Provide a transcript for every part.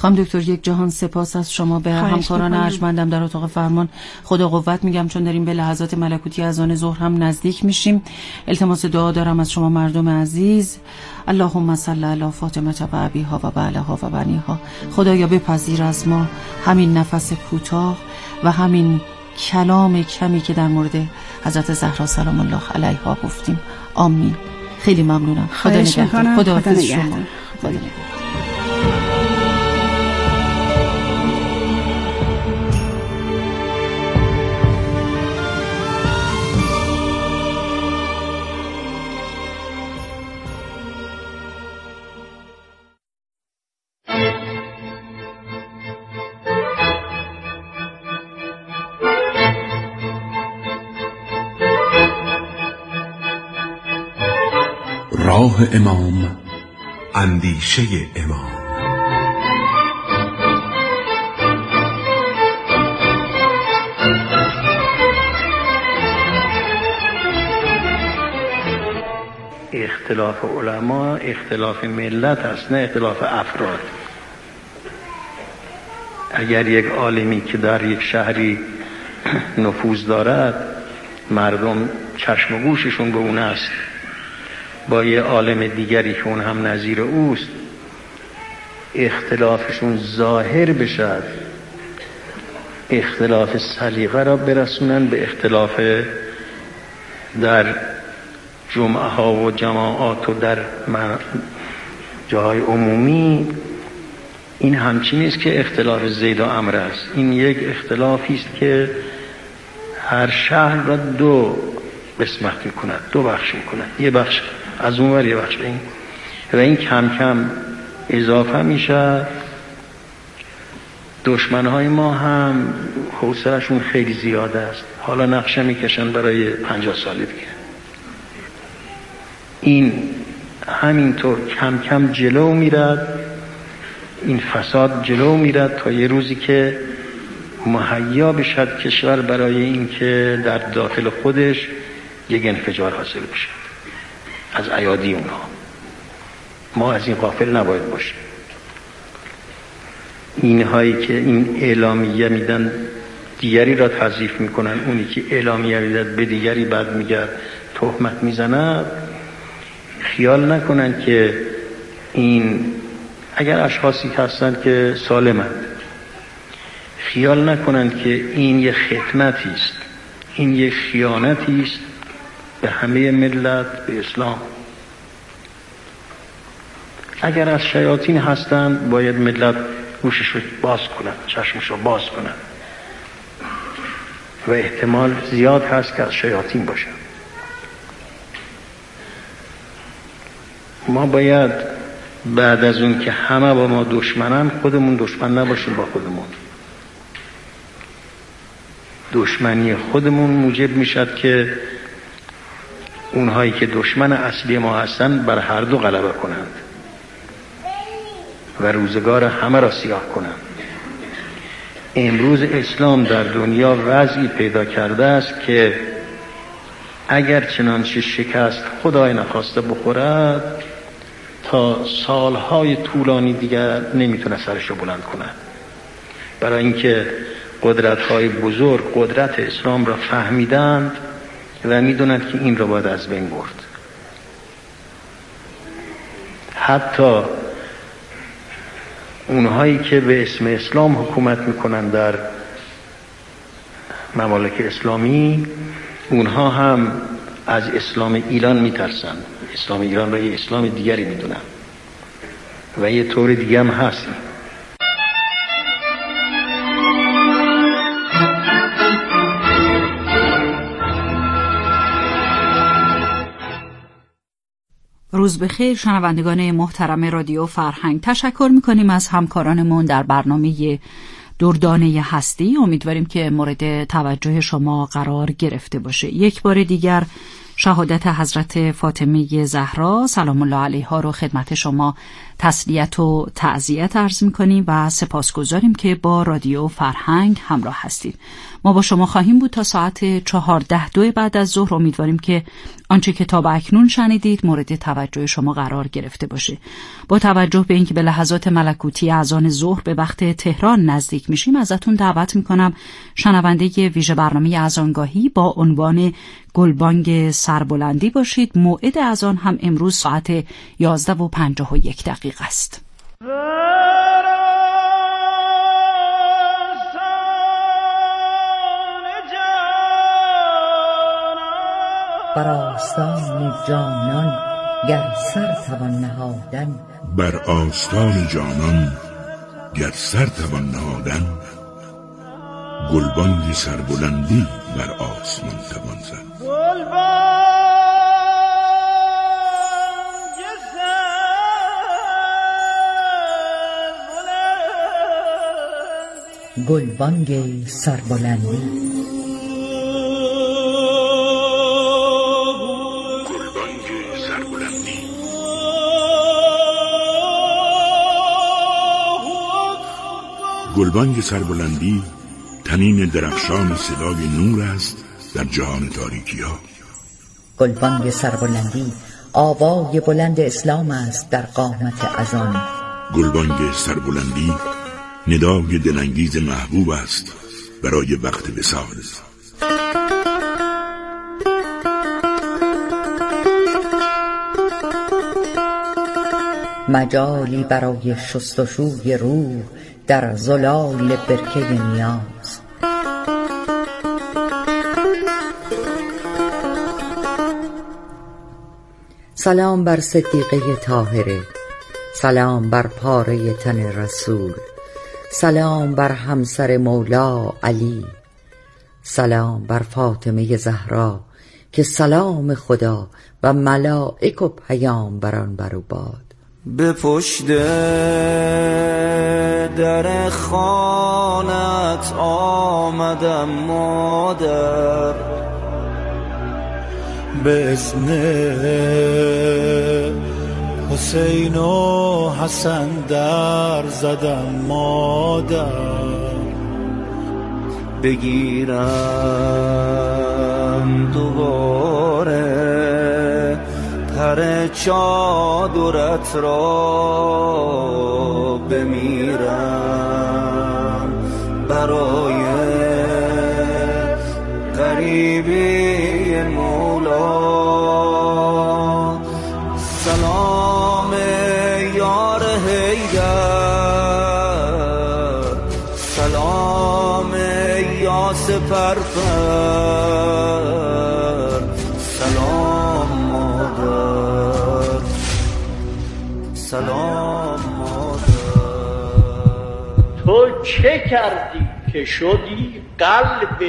خانم دکتر یک جهان سپاس از شما. به همکاران ارجمندم در اتاق فرمان خدا قوت میگم، چون داریم به لحظات ملکوتی اذان ظهر هم نزدیک میشیم. التماس دعا دارم از شما مردم عزیز. اللهم صل علی فاطمه و ابیها و بعلها و بنیها. خدایا بپذیر از ما همین نفس کوتاه و همین کلام کمی که در مورد حضرت زهرا سلام الله علیها گفتیم. آمین. خیلی ممنونم. خدا نگهدار. خدا حافظ شما. خدا نگهدار. راه امام، اندیشه امام. اختلاف علما اختلاف ملت است، نه اختلاف افراد. اگر یک عالمی که در یک شهری نفوذ دارد، مردم چشم و گوششون به اون است، با یه عالم دیگری که اون هم نظیر اوست اختلافشون ظاهر بشد، اختلاف سلیقه را برسونن به اختلاف در جمعه ها و جماعات و در جاهای عمومی، این همچین است که اختلاف زید و عمرو است. این یک اختلافی است که هر شهر را دو قسمت میکند، دو بخش میکند، یه بخش از اون ور یه بخش به این، و این کم کم اضافه میشه. دشمنهای ما هم حوصله‌شون خیلی زیاده است، حالا نقشه میکشن برای 50 سال دیگه. این همینطور کم کم جلو میرد، این فساد جلو میرد تا یه روزی که مهیا بشد کشور برای این که در داخل خودش یک انفجار حاصل بشه از ایادی اونها. ما از این غافل نباید باشیم. اینهایی که این اعلامیه میدن دیگری را تضعیف میکنن، اونی که اعلامیه میدن به دیگری بد میگه، تهمت میزنن، خیال نکنن که این اگر اشخاصی هستن که سالمند، خیال نکنن که این یه خدمتی است، این یه خیانتی است به همه ملت، به اسلام. اگر از شیاطین هستن باید ملت گوشش رو باز کنن، چشمش رو باز کنن، و احتمال زیاد هست که از شیاطین باشن. ما باید بعد از اون که همه با ما دشمنن، خودمون دشمن نباشیم با خودمون. دشمنی خودمون موجب میشد که اونهایی که دشمن اصلی ما هستن بر هر دو غلبه کنند و روزگار همه را سیاه کنند. امروز اسلام در دنیا وضعی پیدا کرده است که اگر چنانچه شکست خدای نخواسته بخورد، تا سالهای طولانی دیگر نمیتونه سرش رو بلند کنه، برای اینکه قدرت‌های بزرگ قدرت اسلام را فهمیدند و میدونند که این را باید از بین برد. حتی اونهایی که به اسم اسلام حکومت میکنن در ممالک اسلامی، اونها هم از اسلام ایران میترسن، اسلام ایران را یه اسلام دیگری میدونن و یه طور دیگه هم هست. روز بخیر شنوندگان محترم رادیو فرهنگ، تشکر میکنیم از همکارانمون در برنامه دردانه هستی. امیدواریم که مورد توجه شما قرار گرفته باشه. یک بار دیگر شهادت حضرت فاطمه زهرا سلام الله علیها رو خدمت شما تسلیت و تعزیت عرض می‌کنیم و سپاسگزاریم که با رادیو فرهنگ همراه هستید. ما با شما خواهیم بود تا ساعت 4:02 بعد از ظهر. امیدواریم که آنچه که تا به اکنون شنیدید مورد توجه شما قرار گرفته باشه. با توجه به اینکه به لحظات ملکوتی اذان ظهر به وقت تهران نزدیک میشیم، ازتون دعوت میکنم شنونده ویژه برنامه اذانگاهی با عنوان گلبانگ سربلندی باشید. موعد اذان هم امروز ساعت 11:51 است. بر آستان جانان گر سر توان نهادن، بر آستان جانان گر سر توان نهادن، گلبانگ سربلندی بر آسمان توان زد. گلبانگ سربلندی. گلبانگ سربلندی تنین درخشان صدای نور است در جهان تاریکی ها. گلبانگ سربلندی آوای بلند اسلام است در قامت اذان. گلبانگ سربلندی ندای دلانگیز محبوب است برای وقت وصال. مجالی برای شستشوی روح در زلال برکه نیاز. سلام بر صدیقه طاهره، سلام بر پاره تن رسول، سلام بر همسر مولا علی، سلام بر فاطمه زهرا که سلام خدا و ملائک و پیامبران بر او باد. به پشت در خانت آمدم مادر، به اذن حسین و حسن در زدم مادر، بگیرم دوباره پر چادرت را، بمیرم برای غریبی مولا. سلام یار حیدر، سلام یا سپرفر، سلام مادر، سلام مادر. تو چه کردی که شدی قلب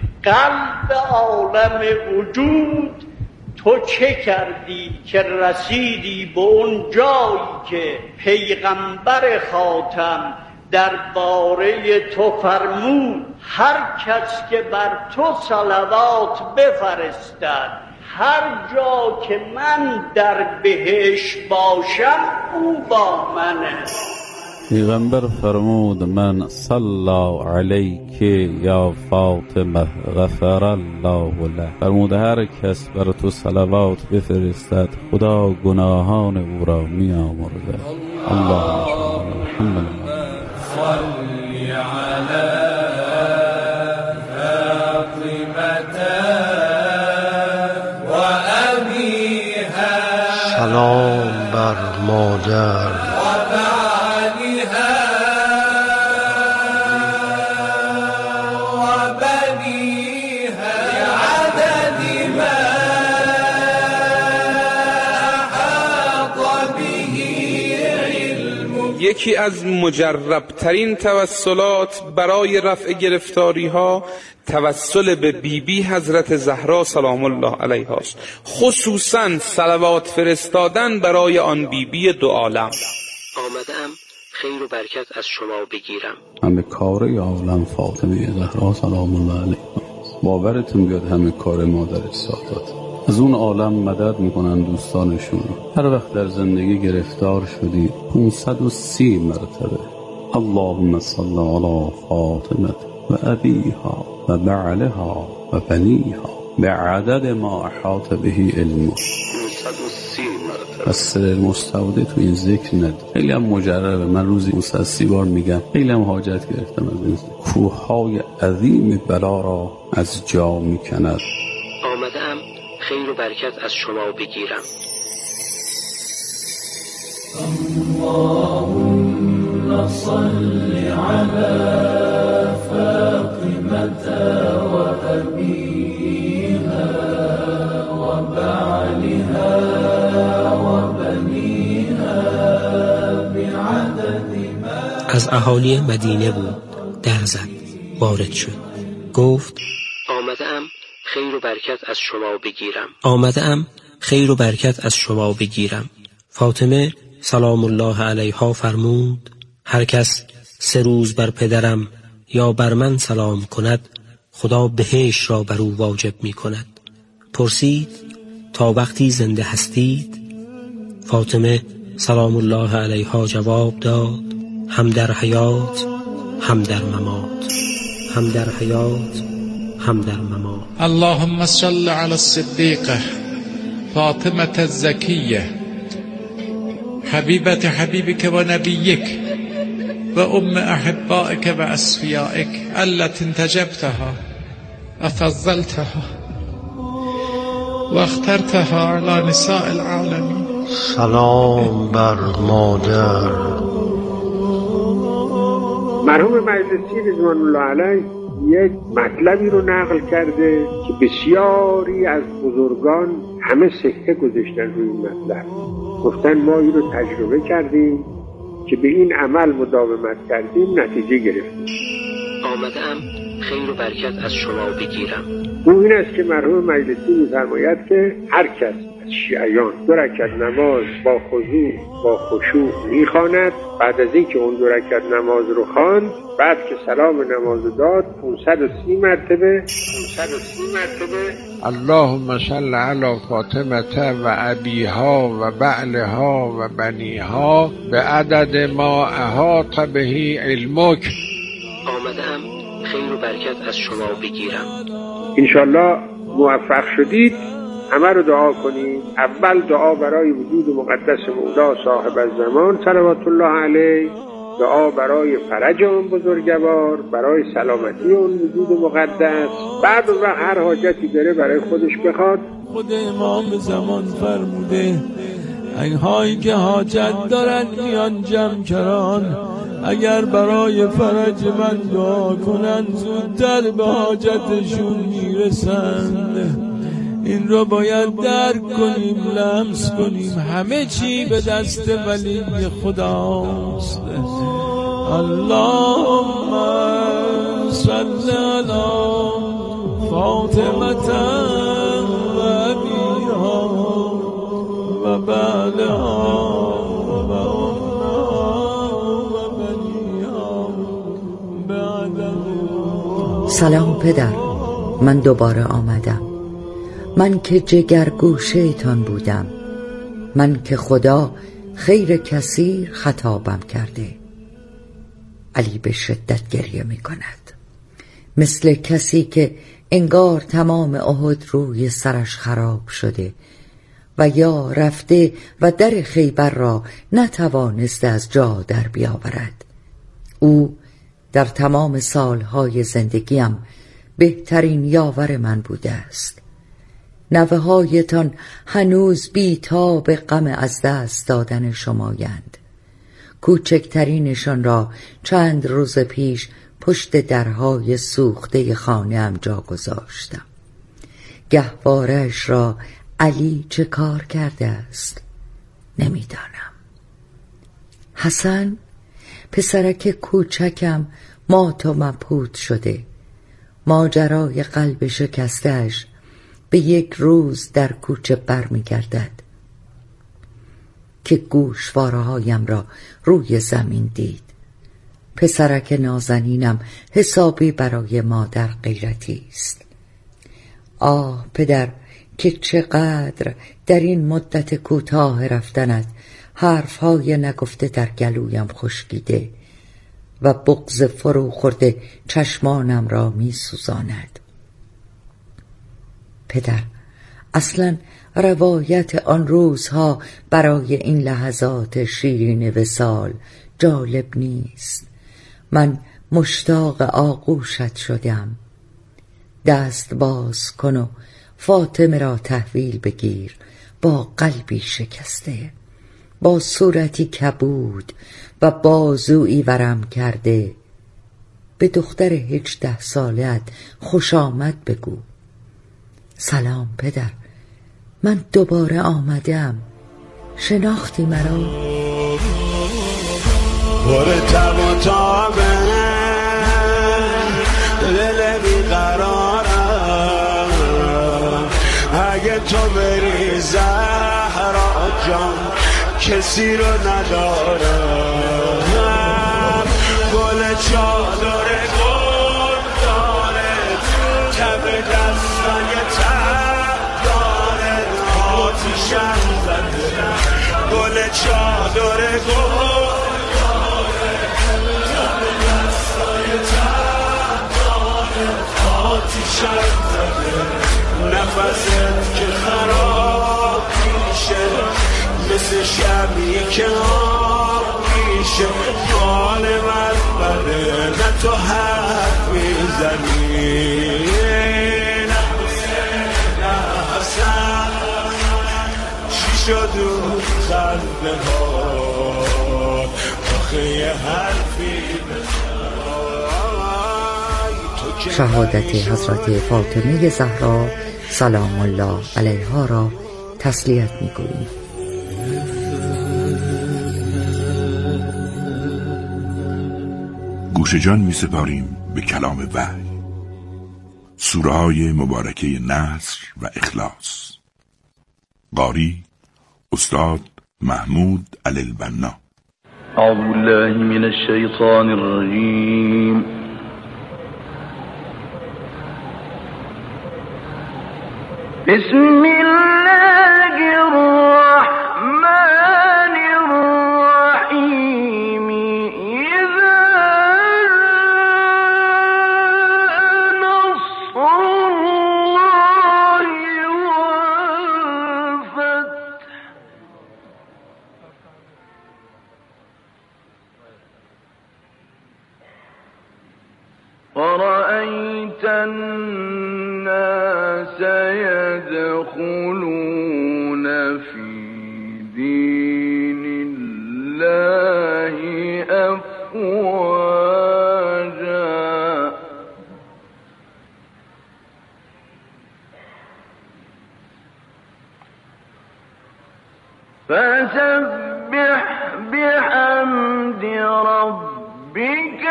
عالم وجود؟ تو چه کردی که رسیدی به اون جایی که پیغمبر خاتم درباره تو فرمود هر کس که بر تو صلوات بفرستد، هر جا که من در بهشت باشم او با منه. پیغمبر فرمود من صلی علیک یا فاطمه غفر الله له. فرمود هر کس بر تو صلوات بفرستد خدا گناهان او را می آمرزد. اللهم صل علی محمد صلی علی و ابیها. سلام بر مادر یکی از مجربترین توسلات برای رفع گرفتاری ها توسل به بیبی حضرت زهرا سلام الله علیها است، خصوصا صلوات فرستادن برای آن بیبی دو عالم. آمدم خیر و برکت از شما بگیرم. همه کار عالم فاطمه زهرا سلام الله علیها. باورتون بیاد همه کار مادر سادات از اون عالم مدد میکنن دوستانشون. هر وقت در زندگی گرفتار شدی 530 مرتبه اللهم صل علی فاطمه و ابیها و بعلها و بنیها به عدد ما احاط بهی علمه. 530 مرتبه. از سر المستودع تو این ذکر ند. خیلی هم مجربه، من روزی 530 بار میگم. خیلی هم حاجت گرفتم از این ذکر. کوههای عظیم بلا را از جا میکند. آمدم خیر و برکت از شما بگیرم. اللهم صل علی فاطمة و ابیها و بعلها و بنیها بعدد ما. از اهالی مدینه بود، در زد، وارد شد، گفت آمدم خیر و برکت از شما بگیرم. آمدم خیر و برکت از شما بگیرم. فاطمه سلام الله علیها فرمود هر کس 3 روز بر پدرم یا بر من سلام کند خدا بهشت را بر او واجب می کند. پرسید تا وقتی زنده هستید؟ فاطمه سلام الله علیها جواب داد هم در حیات هم در ممات، هم در حیات هم در ممات. اللهم صل على الصديقة فاطمة الزكية حبيبة حبيبك ونبيك وأم أحبائك وأصفيائك التي انتجبتها وفضلتها واخترتها على نساء العالمين. سلام بر مادر. مرحوم مجلسی رضوان الله علیه یک مطلبی رو نقل کرده که بسیاری از بزرگان همه سکته گذاشتن روی این مطلب. گفتن ما این رو تجربه کردیم که به این عمل مداومت کردیم نتیجه گرفتیم. آمدم خیر و برکت از شما بگیرم. او این است که مرحوم مجلسی می‌فرماید که هر کس از شیعیان 2 رکعت نماز با خضوع با خشوع می‌خواند، بعد از اینکه اون 2 رکعت نماز رو خواند، بعد که سلام نماز داد 530 مرتبه اللهم صل علی فاطمه و ابیها و بعلها و بنیها به عدد ما احاط بهی علمک. آمدم خیر و برکت از شما بگیرم. انشالله موفق شدید. همه رو دعا کنید. اول دعا برای وجود مقدس مولا صاحب الزمان صلوات الله علیه، دعا برای فرج اون بزرگوار، برای سلامتی اون وجود مقدس. بعد و هر حاجتی داره برای خودش بخواد. خود امام زمان فرموده اینهایی که حاجت دارن میان جمع کران، اگر برای فرج من دعا کنن زودتر به حاجتشون میرسند. این رو باید درک کنیم، لمس کنیم. همه چی به دست ولی خداست. اللهم صل علی فاطمه و ابیها و بعلها و امها و بنیها بعد. سلام پدر، من دوباره آمدم. من که جگرگوشه تان بودم، من که خدا خیر کثیر خطابم کرده. علی به شدت گریه می کند، مثل کسی که انگار تمام احد روی سرش خراب شده و یا رفته و در خیبر را نتوانسته از جا در بیاورد. او در تمام سالهای زندگیم بهترین یاور من بوده است. نوه هایتان هنوز بی تاب غم از دست دادن شمایند. کوچکترینشان را چند روز پیش پشت درهای سوخته خانه‌ام جا گذاشتم. گهوارش را علی چه کار کرده است نمیدانم. حسن پسرک کوچکم مات و مبهوت شده. ماجرای قلب شکسته‌اش به یک روز در کوچه بر می گردد که گوشواره‌هایم را روی زمین دید. پسرک نازنینم حسابی برای مادر غیرتی است. آه پدر، که چقدر در این مدت کوتاه رفتنت حرفهای نگفته در گلویم خشکیده و بغض فرو خورده چشمانم را می سوزاند. پدر، اصلا روایت آن روزها برای این لحظات شیرین وصال جالب نیست. من مشتاق آغوشت شدم. دست باز کن و فاطمه را تحویل بگیر، با قلبی شکسته، با صورتی کبود و بازویی ورم کرده. به دختر 18 ساله‌ات خوش آمد بگو. سلام پدر، من دوباره آمدم. شناختی مرا؟ باره تب و تابه دل بیقرارم، اگه تو بری زهرا جان کسی رو ندارم. گل چادر گل داره، تب دستای تب داره، آتیشم زده. گل چادر گل داره، تب دستای تب داره، آتیشم زده. نفست که خراب میشه مثل شبی که آب میشه. حال من بده نه تو حرف میزنی. نفسم چی شد اون خنده ها؟ آخه یه حرفی شهادت حضرت فاطمه زهرا سلام الله علیها را تسلیت می‌گوییم. گوش جان می‌سپاریم به کلام وحی، سوره‌های مبارکه نصر و اخلاص. قاری استاد محمود علی البنا. اعوذ بالله من الشیطان الرجیم. بسم الله الرحمن الرحیم. اذا نصر الله والفتح ورأيت الناس يدخلون في دين الله أفواجا فسبح بحمد ربك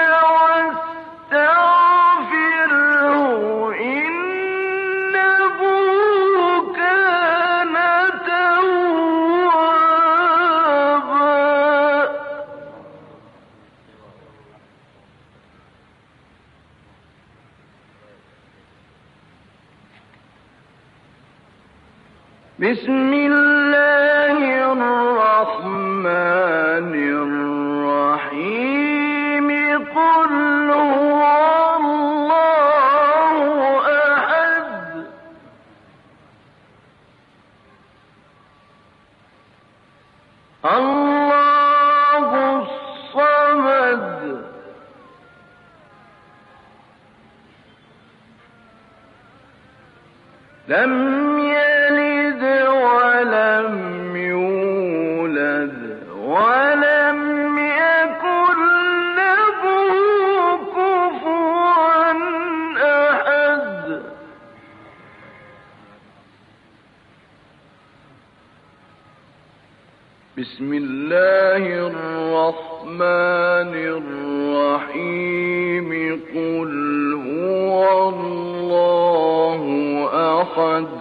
واستغفره إنه كان توابا. بسم الله الرحمن الرحيم. قل هو الله أحد الله الصمد لم يلد ولم يولد ولم يكن له كفوا أحد. بسم الله الرحمن الرحيم. قل هو الله أحد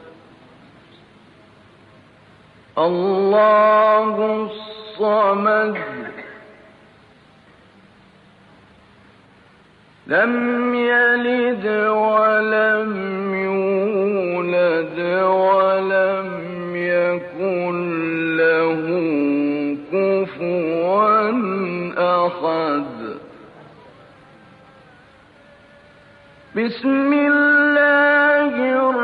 الله الصمد لم يلد ولم يولد ولم يكن له كفوا أحد. بسم الله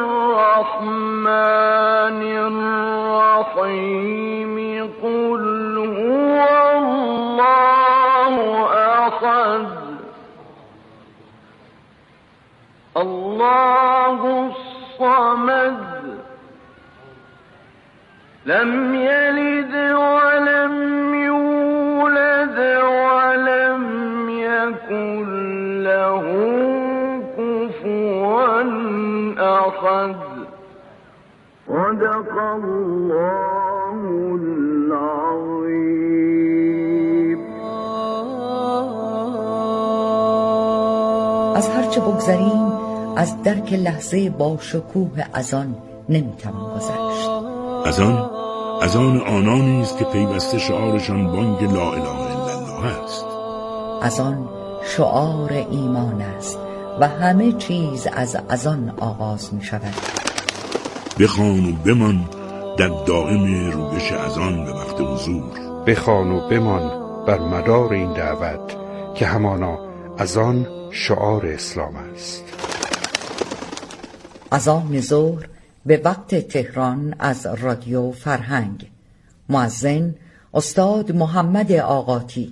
الرحمن الرحيم. قل هو الله أحد الله الصمد لم يلد ولم يولد ولم يكن له كفوا أحد. صدق الله العظيم. از هرچه بگذریم از درک لحظه با شکوه اذان نمیتوان گذشت. اذان آنانی است که پیوسته شعارشان بانگ لا اله الا الله است. اذان شعار ایمان است و همه چیز از اذان آغاز می شود. بخوان و بمان در دائم رویش اذان به وقت حضور. بخوان و بمان بر مدار این دعوت که همانا اذان شعار اسلام است. اذان ظهر به وقت تهران از رادیو فرهنگ. مؤذن استاد محمد آقاتی.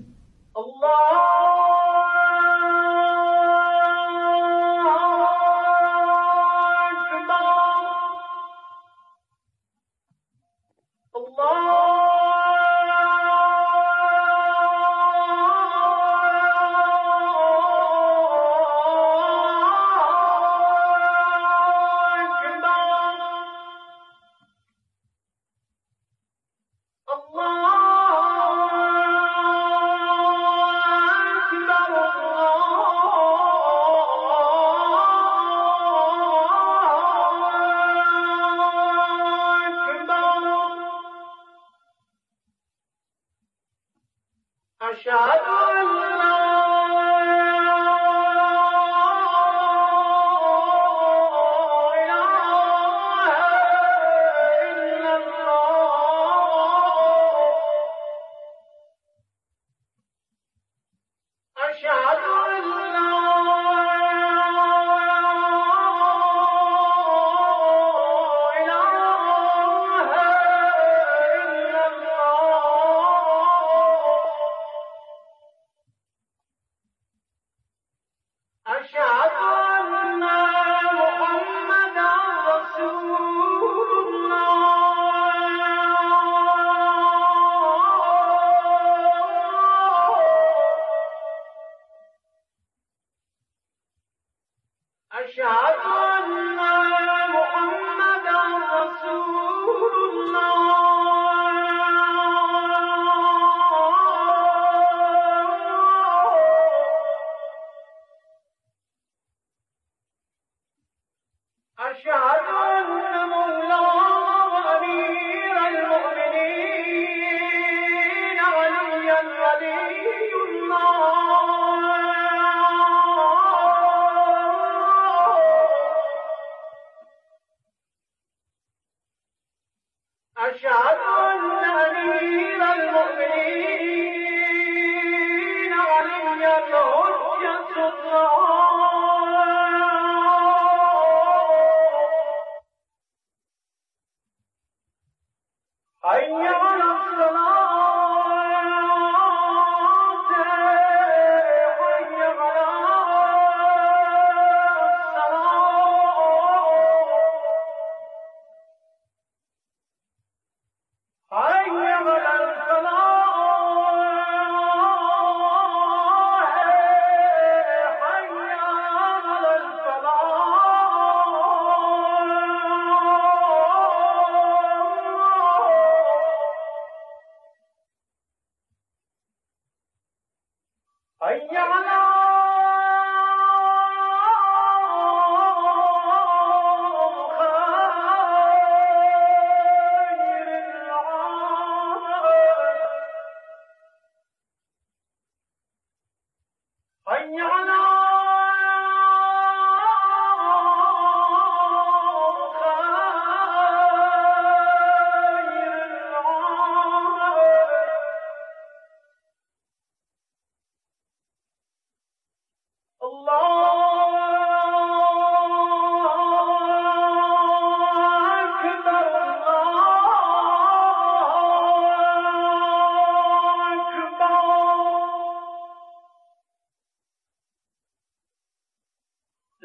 حي على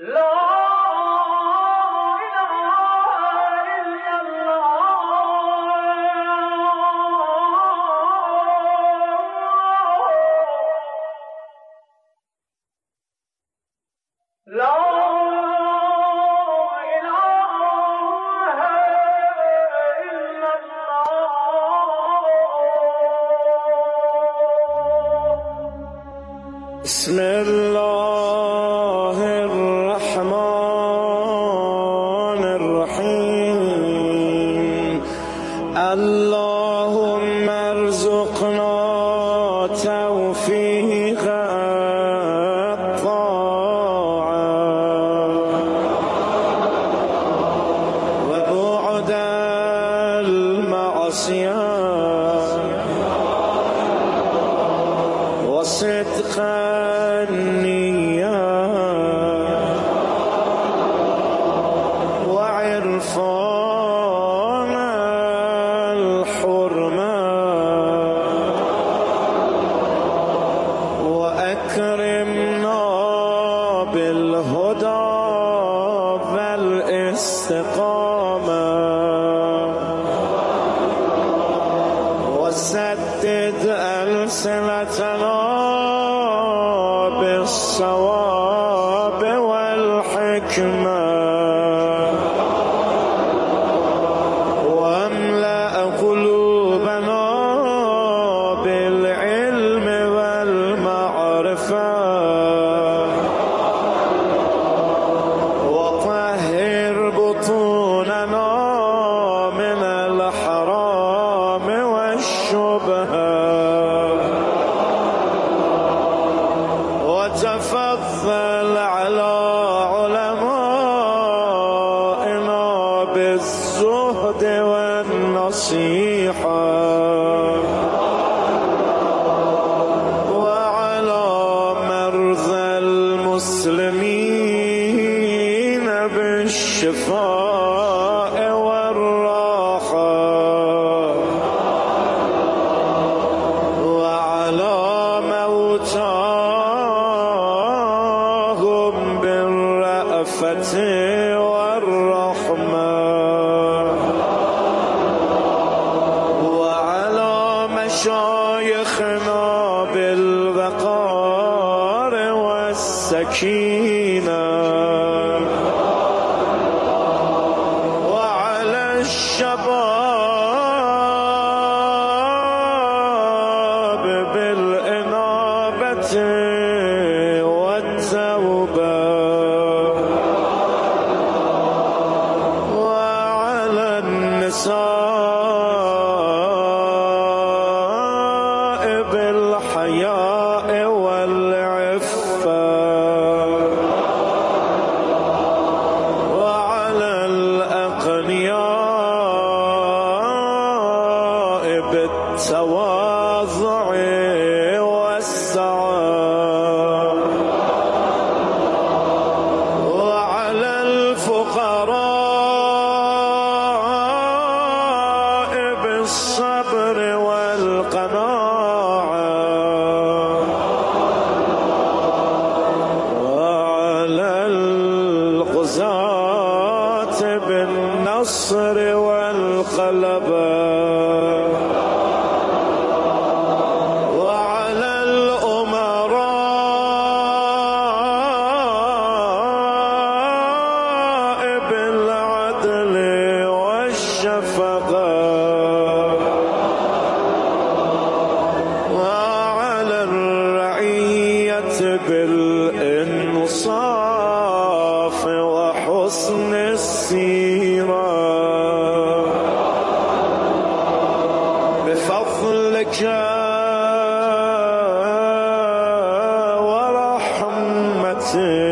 بسم الله الرحمن الرحیم اللهم ارزقنا توفیق الطاعة و بعد المعصیة و صدق النية وعرفان الحرمة وأكرمنا بالهدى والاستقامة وسدد ألسنتنا بالصواب والحكمة واملأ قلوبنا بالعلم والمعرفة وطهر بطوننا من الحرام والشبهة وتفضل على علمائنا بالزهد والنصيحة وعلى مرضى المسلمين بالشفاء والراحة وعلى موتاهم بالرأفة والرحمة وعلى مشايخنا بالوقار والسكينة وعلى الشباب بالإنابة والتوبة وعلى النساء بالحياء والعفة وعلى الأغنياء بالتواضع والسعة وعلى الفقراء بالصبر والقناعة وعلى الغزاة بالنصر والغلبة وعلى الأمراء بالعدل والشفقة وعلى الرعية بالإنصاف وحسن السيرة بفضلك ورحمتك